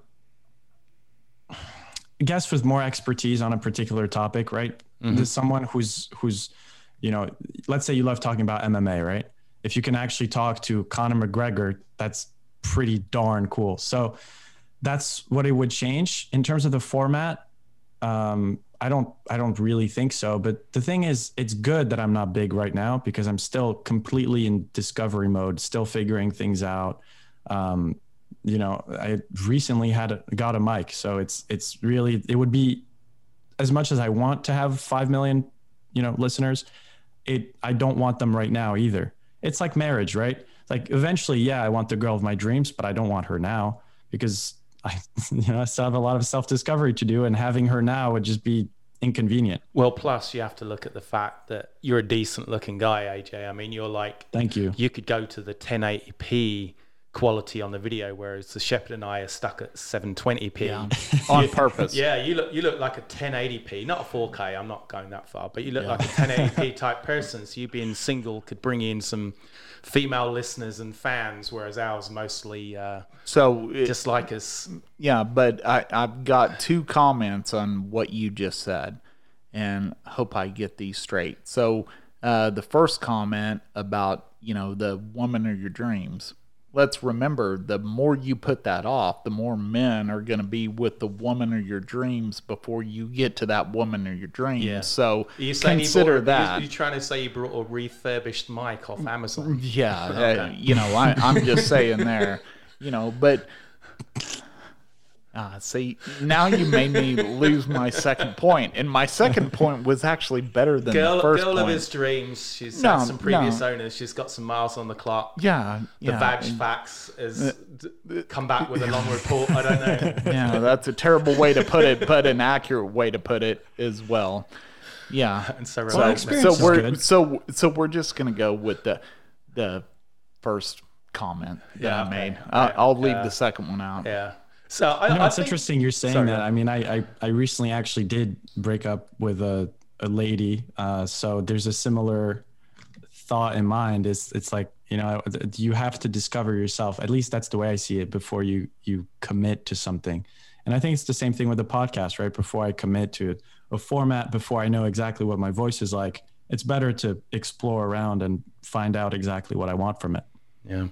guests with more expertise on a particular topic, right? Mm-hmm. There's someone who's, who's, you know, let's say you love talking about M M A, right? If you can actually talk to Conor McGregor, that's pretty darn cool. So that's what it would change in terms of the format. Um, I don't, I don't really think so, but the thing is, it's good that I'm not big right now because I'm still completely in discovery mode, still figuring things out. Um, you know, I recently had a, got a mic, so it's, it's really, it would be, as much as I want to have five million, you know, listeners, it, I don't want them right now either. It's like marriage, right? Like eventually, yeah, I want the girl of my dreams, but I don't want her now because I, you know, I still have a lot of self-discovery to do, and having her now would just be inconvenient. Well, plus you have to look at the fact that you're a decent looking guy, A J. I mean, you're like, thank you. You could go to the ten eighty p quality on the video, whereas the Shepherd and I are stuck at seven twenty p. Yeah. On purpose. Yeah, you look you look like a ten eighty p, not a four K. I'm not going that far, but you look yeah. like a ten eighty p type person. So you being single could bring in some female listeners and fans, whereas ours mostly uh, so it, just like us. Yeah, but I, I've got two comments on what you just said, and hope I get these straight. So uh, the first comment about, you know, the woman of your dreams. Let's remember, the more you put that off, the more men are going to be with the woman of your dreams before you get to that woman of your dreams. Yeah. So you consider bought, that. You're trying to say you brought a refurbished mic off Amazon. Yeah. okay. uh, you know, I, I'm just saying there, you know, but... Ah, see, now you made me lose my second point, and my second point was actually better than girl, the first girl point. Girl of his dreams. She's no, had some previous no. owners. She's got some miles on the clock. Yeah, the yeah. Vag Facts has uh, come back with a long report. I don't know. Yeah, that's a terrible way to put it, but an accurate way to put it as well. Yeah, and so so, so we're good. so so we're just gonna go with the the first comment that yeah, I made. okay. I'll, I'll leave yeah. the second one out. Yeah. So I, you know, I it's think, interesting you're saying sorry, that. I mean, I, I, I recently actually did break up with a, a lady. Uh, so there's a similar thought in mind. It's, it's like, you know, you have to discover yourself. At least that's the way I see it before you, you commit to something. And I think it's the same thing with the podcast, right? Before I commit to a format, before I know exactly what my voice is like, it's better to explore around and find out exactly what I want from it. Yeah.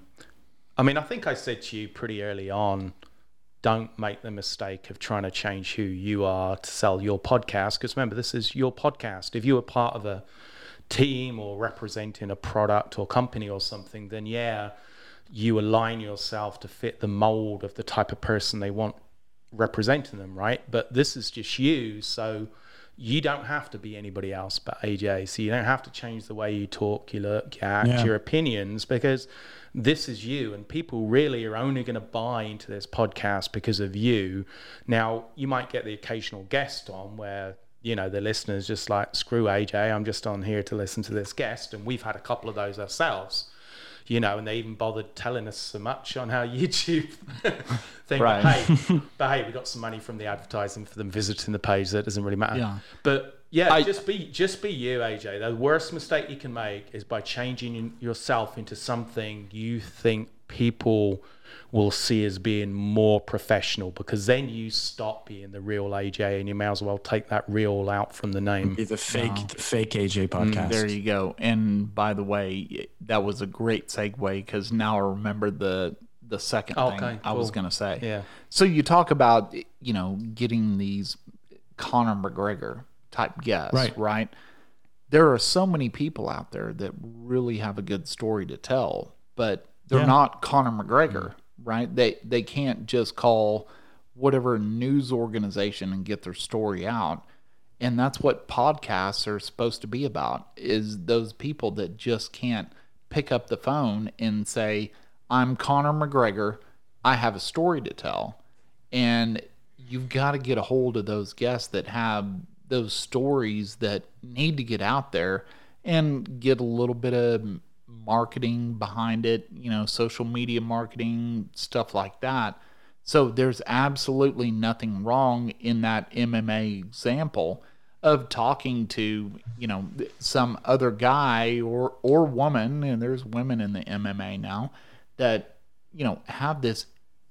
I mean, I think I said to you pretty early on, don't make the mistake of trying to change who you are to sell your podcast. Because remember, this is your podcast. If you were part of a team or representing a product or company or something, then yeah, you align yourself to fit the mold of the type of person they want representing them, right? But this is just you. So you don't have to be anybody else but A J. So you don't have to change the way you talk, you look, you act, yeah. your opinions, because this is you, and people really are only going to buy into this podcast because of you. Now, you might get the occasional guest on where, you know, the listeners just like, screw A J, I'm just on here to listen to this guest. And we've had a couple of those ourselves, you know, and they even bothered telling us so much on our YouTube thing. Right. But hey, but hey, we got some money from the advertising for them visiting the page. That doesn't really matter. Yeah. But yeah, I, just be just be you, A J. The worst mistake you can make is by changing yourself into something you think people will see as being more professional, because then you stop being the real A J, and you may as well take that real out from the name. Be the fake, wow. the fake A J podcast. There you go. And by the way, that was a great segue, because now I remember the the second okay, thing cool. I was going to say. Yeah. So you talk about, you know, getting these Conor McGregor type guests, right. right? There are so many people out there that really have a good story to tell, but they're yeah. not Conor McGregor, right? They they can't just call whatever news organization and get their story out. And that's what podcasts are supposed to be about, is those people that just can't pick up the phone and say, I'm Conor McGregor, I have a story to tell. And you've got to get a hold of those guests that have those stories that need to get out there and get a little bit of marketing behind it, you know, social media marketing, stuff like that. So there's absolutely nothing wrong in that M M A example of talking to, you know, some other guy or, or woman, and there's women in the M M A now that, you know, have this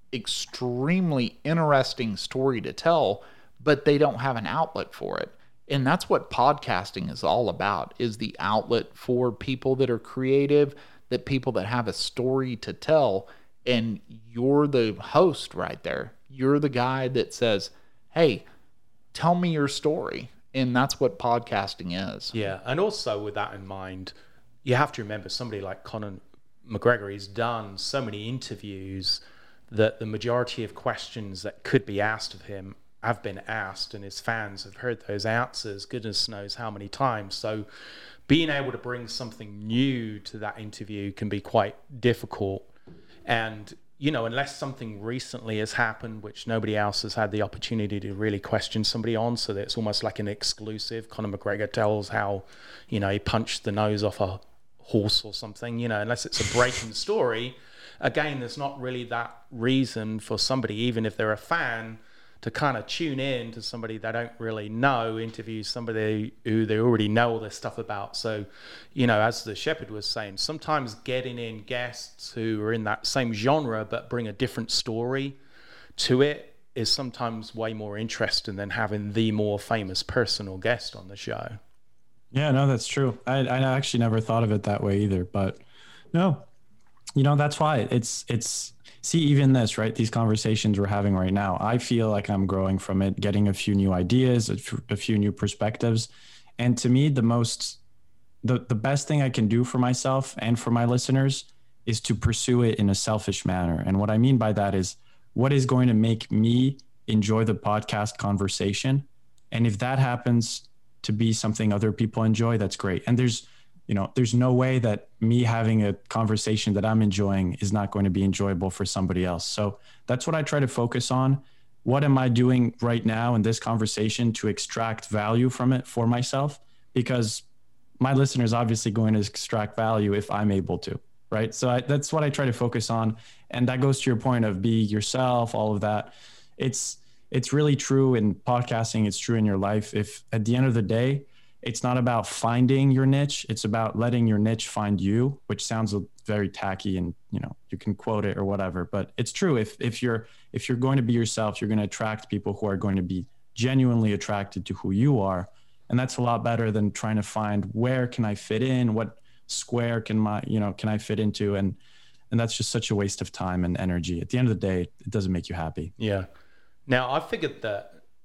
extremely interesting story to tell, but they don't have an outlet for it. And that's what podcasting is all about, is the outlet for people that are creative, that people that have a story to tell. And you're the host right there. You're the guy that says, hey, tell me your story. And that's what podcasting is. Yeah. And also with that in mind, you have to remember somebody like Conor McGregor has done so many interviews that the majority of questions that could be asked of him have been asked, and his fans have heard those answers goodness knows how many times. So being able to bring something new to that interview can be quite difficult. And, you know, unless something recently has happened, which nobody else has had the opportunity to really question somebody on, so that it's almost like an exclusive. Conor McGregor tells how, you know, he punched the nose off a horse or something, you know, unless it's a breaking story. Again, there's not really that reason for somebody, even if they're a fan, to kind of tune in to somebody they don't really know, interview somebody who they already know all this stuff about. So, you know, as the Shepherd was saying, sometimes getting in guests who are in that same genre but bring a different story to it is sometimes way more interesting than having the more famous person or guest on the show. Yeah, no, that's true. I, I actually never thought of it that way either, but no, you know, that's why it's, it's, see, even this, right? These conversations we're having right now, I feel like I'm growing from it, getting a few new ideas, a, f- a few new perspectives. And to me, the most, the, the best thing I can do for myself and for my listeners is to pursue it in a selfish manner. And what I mean by that is, what is going to make me enjoy the podcast conversation? And if that happens to be something other people enjoy, that's great. And there's, you know, there's no way that me having a conversation that I'm enjoying is not going to be enjoyable for somebody else. So that's what I try to focus on. What am I doing right now in this conversation to extract value from it for myself? Because my listeners are obviously going to extract value if I'm able to, right? So I, that's what I try to focus on. And that goes to your point of be yourself, all of that. It's, it's really true in podcasting. It's true in your life. If at the end of the day, it's not about finding your niche. It's about letting your niche find you, which sounds very tacky, and, you know, you can quote it or whatever, but it's true. If, if you're, if you're going to be yourself, you're going to attract people who are going to be genuinely attracted to who you are. And that's a lot better than trying to find, where can I fit in? What square can my, you know, can I fit into? And, and that's just such a waste of time and energy. At the end of the day, it doesn't make you happy. Yeah. Now I figured that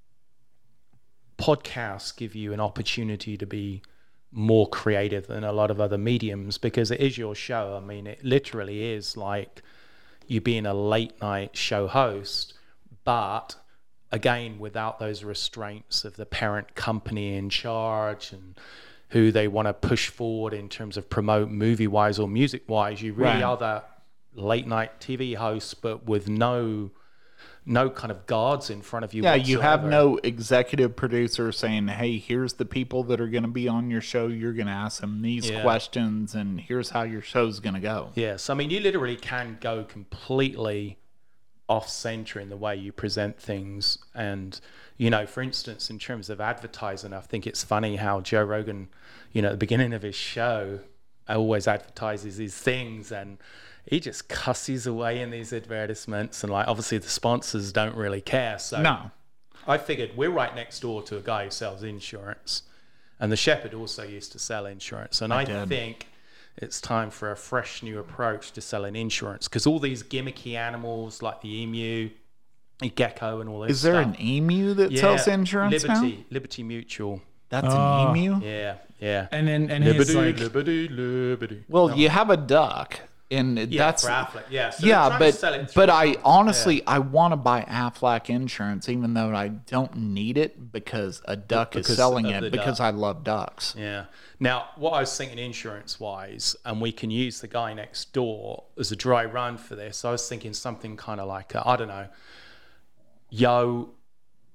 podcasts give you an opportunity to be more creative than a lot of other mediums, because it is your show. I mean, it literally is like you being a late night show host, but again, without those restraints of the parent company in charge and who they want to push forward in terms of promote movie wise or music wise. You really Right. are that late night T V host, but with no no kind of guards in front of you. Yeah, you have whatsoever. no executive producer saying, hey, here's the people that are going to be on your show. You're going to ask them these Yeah. questions, and here's how your show's going to go. Yes, I mean, you literally can go completely off center in the way you present things. And, you know, for instance, in terms of advertising, I think it's funny how Joe Rogan, you know, at the beginning of his show, always advertises these things, and he just cusses away in these advertisements. And, like, obviously the sponsors don't really care. So No. I figured we're right next door to a guy who sells insurance. And the Shepherd also used to sell insurance. And I, I did. think it's time for a fresh new approach to selling insurance, because all these gimmicky animals like the emu, the gecko, and all this Is there stuff. an emu that Yeah, sells insurance Liberty, now? Liberty Mutual. That's Oh. an emu? Yeah, yeah. And then, and his Liberty, like, Liberty, Liberty. Well, No. you have a duck, and yeah, that's for Affleck. Yeah, so they're yeah, trying to sell but it but through- I honestly I want to buy Aflac insurance, even though I don't need it, because a duck Because is selling of it the because duck. I love ducks. Yeah. Now, what I was thinking insurance-wise, and we can use the guy next door as a dry run for this, I was thinking something kind of like, uh, I don't know, yo,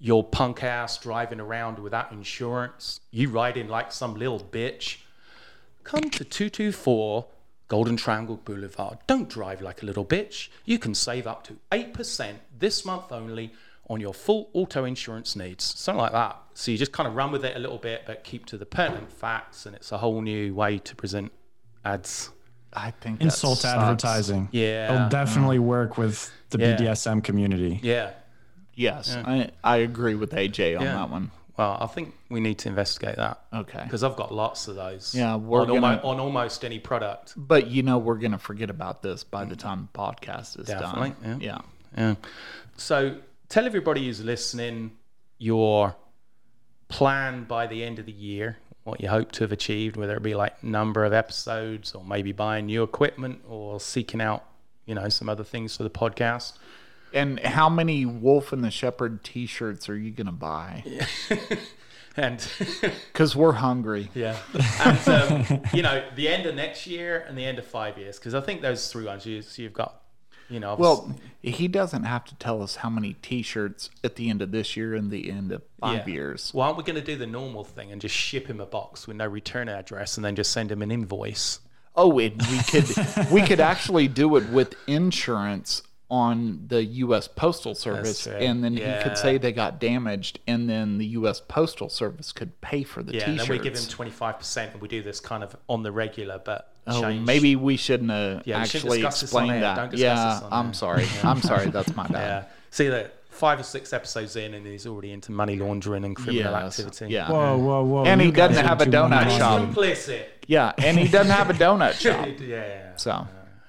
your punk ass driving around without insurance, you riding like some little bitch, come to two two four Golden Triangle Boulevard. Don't drive like a little bitch. You can save up to eight percent this month only on your full auto insurance needs. Something like that. So you just kind of run with it a little bit, but keep to the pertinent facts, and it's a whole new way to present ads. I think that Insult sucks. advertising. Yeah. It'll definitely work with the Yeah. B D S M community. Yeah. Yes, Yeah. I, I agree with A J on Yeah. that one. Well, I think we need to investigate that. Okay. Because I've got lots of those. Yeah, we're on, gonna- almost, on almost any product. But you know we're going to forget about this by the time the podcast is Definitely, done. yeah. yeah. Yeah. So tell everybody who's listening your plan by the end of the year, what you hope to have achieved, whether it be like number of episodes or maybe buying new equipment or seeking out, you know, some other things for the podcast. And how many Wolf and the Shepherd t-shirts are you going to buy? And Because we're hungry. yeah, and um, you know, the end of next year and the end of five years, because I think those three ones you, so you've got, you know, Well, he doesn't have to tell us how many t-shirts at the end of this year and the end of five yeah. years. Well, aren't we going to do the normal thing and just ship him a box with no return address and then just send him an invoice? Oh, it, we could we could actually do it with insurance on the U S Postal Service, true. and then he Yeah. could say they got damaged, and then the U S Postal Service could pay for the Yeah, and t-shirts. then we give him twenty-five percent, and we do this kind of on the regular, but Oh, change. maybe we shouldn't have Yeah, we shouldn't actually discuss this on explained air. that. Don't discuss yeah, this on I'm air. sorry. I'm sorry. That's my Yeah. bad. See that five or six episodes in, and he's already into money laundering and criminal Yes, activity. yeah. Whoa, whoa, whoa. And he you guys doesn't are have a too donut much. He's shop. complicit. Yeah, and he doesn't have a donut shop. Yeah. So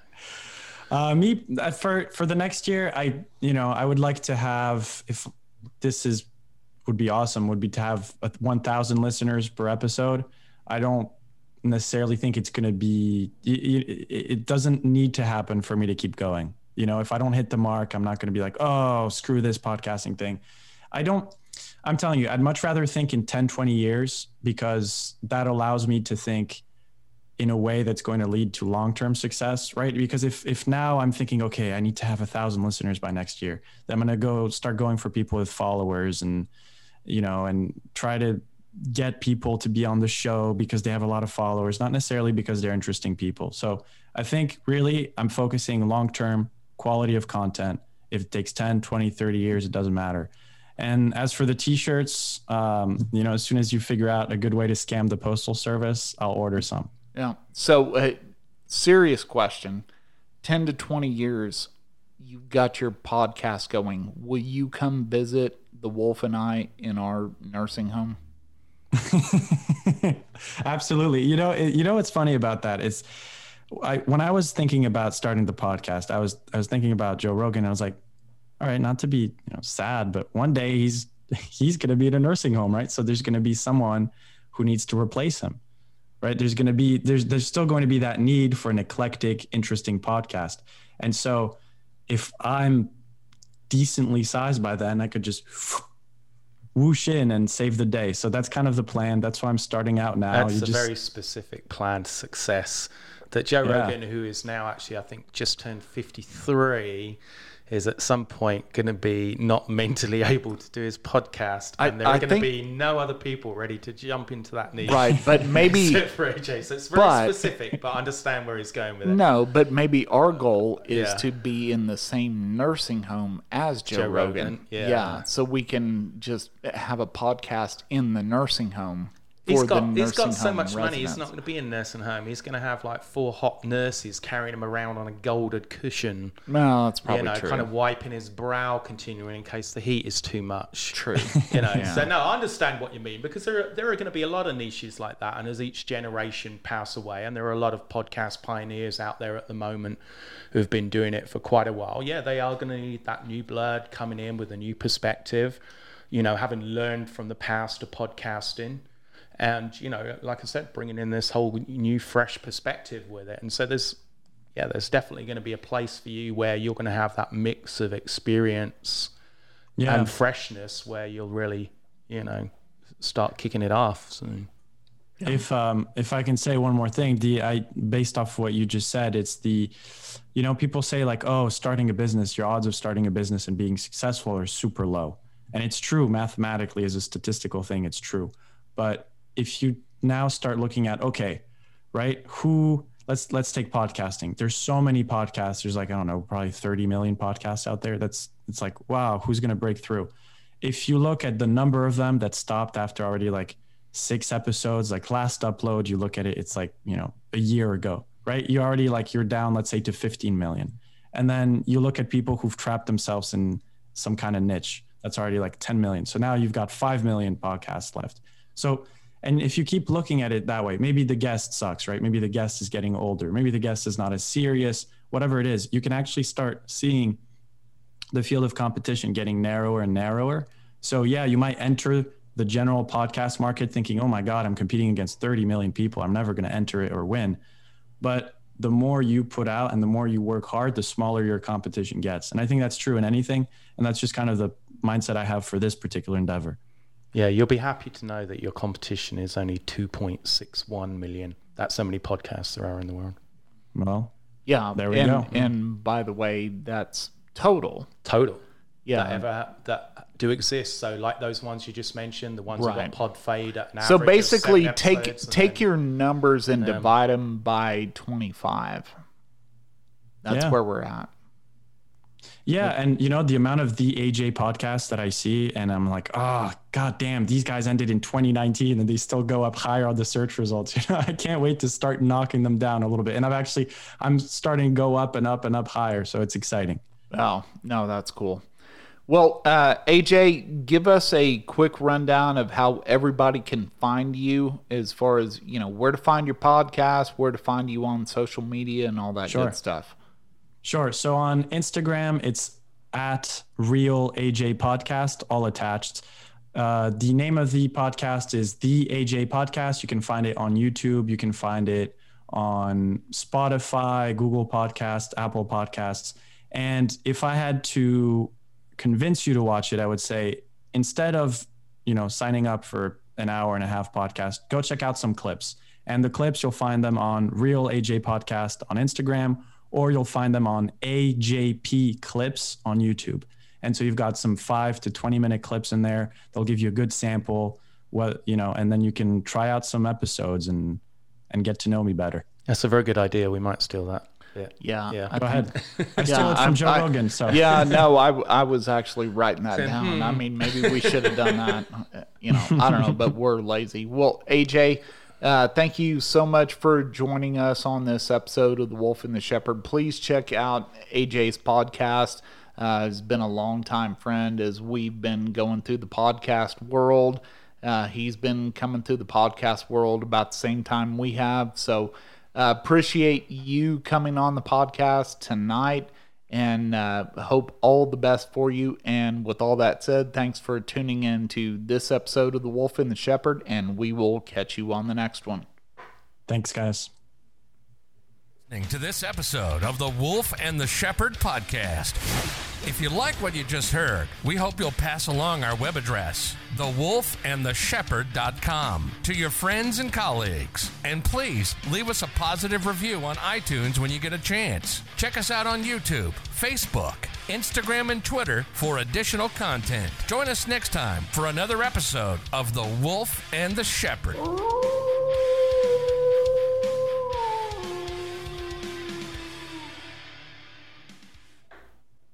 Uh, me uh, for for the next year, I you know I would like to have, if this is would be awesome, would be to have a one thousand listeners per episode. I don't necessarily think it's going to be. It, it doesn't need to happen for me to keep going. You know, if I don't hit the mark, I'm not going to be like, oh, screw this podcasting thing. I don't. I'm telling you, I'd much rather think in ten, twenty years, because that allows me to think in a way that's going to lead to long-term success, right? Because if if now I'm thinking, okay, I need to have a thousand listeners by next year, then I'm going to go start going for people with followers and, you know, and try to get people to be on the show because they have a lot of followers, not necessarily because they're interesting people. So I think really I'm focusing long-term quality of content. If it takes ten, twenty, thirty years, it doesn't matter. And as for the t-shirts, um, you know, as soon as you figure out a good way to scam the postal service, I'll order some. yeah. So uh, serious question: ten to twenty years, you've got your podcast going. Will you come visit the Wolf and I in our nursing home? Absolutely. You know, it, you know what's funny about that is, I when I was thinking about starting the podcast, I was I was thinking about Joe Rogan. And I was like, all right, not to be you know sad, but one day he's he's going to be in a nursing home, right? So there's going to be someone who needs to replace him, right? There's going to be there's there's still going to be that need for an eclectic, interesting podcast. And so if I'm decently sized by then, I could just whoosh in and save the day. So that's kind of the plan. That's why I'm starting out now. That's You a just, very specific planned success that Joe Yeah. Rogan, who is now actually, I think, just turned fifty-three, is at some point going to be not mentally able to do his podcast. I- And there are I going to think- be no other people ready to jump into that niche. Right, but maybe Except for A J. So it's very But- specific, but I understand where he's going with it. no, but maybe our goal is Yeah. to be in the same nursing home as Joe, Joe Rogan. Rogan, yeah. so we can just have a podcast in the nursing home. He's for the got, he's got nursing so home much money, he's residents. not going to be in a nursing home. He's going to have like four hot nurses carrying him around on a golded cushion. No, that's probably you know, true. kind of wiping his brow continually in case the heat is too much. True. You know, Yeah. so no, I understand what you mean, because there are, there are going to be a lot of niches like that, and as each generation passes away, and there are a lot of podcast pioneers out there at the moment who've been doing it for quite a while. Yeah, they are going to need that new blood coming in with a new perspective, you know, having learned from the past of podcasting. And, you know, like I said, bringing in this whole new, fresh perspective with it. And so there's, yeah, there's definitely going to be a place for you where you're going to have that mix of experience yeah. and freshness where you'll really, you know, start kicking it off. So, If um if I can say one more thing, the I based off what you just said, it's the, you know, people say like, oh, starting a business, your odds of starting a business and being successful are super low. And it's true mathematically as a statistical thing, it's true. But if you now start looking at, okay, right, who, let's let's take podcasting. There's so many podcasts. There's like, I don't know, probably thirty million podcasts out there. That's, it's like, wow, who's going to break through? If you look at the number of them that stopped after already like six episodes, like last upload, you look at it, it's like, you know, a year ago, right? You already like, you're down, let's say to fifteen million. And then you look at people who've trapped themselves in some kind of niche that's already like ten million. So now you've got five million podcasts left. So, and if you keep looking at it that way, maybe the guest sucks, right? Maybe the guest is getting older. Maybe the guest is not as serious, whatever it is, you can actually start seeing the field of competition getting narrower and narrower. So yeah, you might enter the general podcast market thinking, oh my God, I'm competing against thirty million people. I'm never going to enter it or win. But the more you put out and the more you work hard, the smaller your competition gets. And I think that's true in anything. And that's just kind of the mindset I have for this particular endeavor. Yeah, you'll be happy to know that your competition is only two point six one million. That's how many podcasts there are in the world. Well, yeah, there we and, go. And by the way, that's total. Total. Yeah. That ever that do exist. So like those ones you just mentioned, the ones Right. that got pod fade at an So average of basically, seven take episodes and take then- your numbers and then- divide them by twenty-five. That's Yeah. where we're at. Yeah, and you know the amount of the A J podcasts that I see, and I'm like, oh, god damn, these guys ended in twenty nineteen, and they still go up higher on the search results. You know, I can't wait to start knocking them down a little bit. And I've actually, I'm starting to go up and up and up higher, so it's exciting. Oh, no, that's cool. Well, uh, A J, give us a quick rundown of how everybody can find you, as far as, you know, where to find your podcast, where to find you on social media, and all that Sure. good stuff. Sure. So on Instagram, it's at Real A J Podcast, all attached. Uh, the name of the podcast is The A J Podcast. You can find it on YouTube. You can find it on Spotify, Google Podcasts, Apple Podcasts. And if I had to convince you to watch it, I would say instead of, you know, signing up for an hour and a half podcast, go check out some clips. And the clips, you'll find them on Real A J Podcast on Instagram, or you'll find them on A J P Clips on YouTube. And so you've got some five to twenty minute clips in there. They'll give you a good sample, what, you know, and then you can try out some episodes and, and get to know me better. That's a very good idea. We might steal that. Yeah. Yeah. Yeah. I Go think- ahead. I steal it from I'm- Joe I- Rogan. So Yeah, no, I, I was actually writing that Said, down. I mean, maybe we should have done that. You know, I don't know, but we're lazy. Well, A J, uh, thank you so much for joining us on this episode of The Wolf and the Shepherd. Please check out A J's podcast. Uh, he's been a longtime friend as we've been going through the podcast world. Uh, he's been coming through the podcast world about the same time we have. So uh, appreciate you coming on the podcast tonight, and uh, hope all the best for you. And with all that said, thanks for tuning in to this episode of The Wolf and the Shepherd, and we will catch you on the next one. thanks, guys. Listening to this episode of the Wolf and the Shepherd podcast. If you like what you just heard, we hope you'll pass along our web address, the wolf and the shepherd dot com, to your friends and colleagues. And please leave us a positive review on iTunes when you get a chance. Check us out on YouTube, Facebook, Instagram, and Twitter for additional content. Join us next time for another episode of The Wolf and the Shepherd.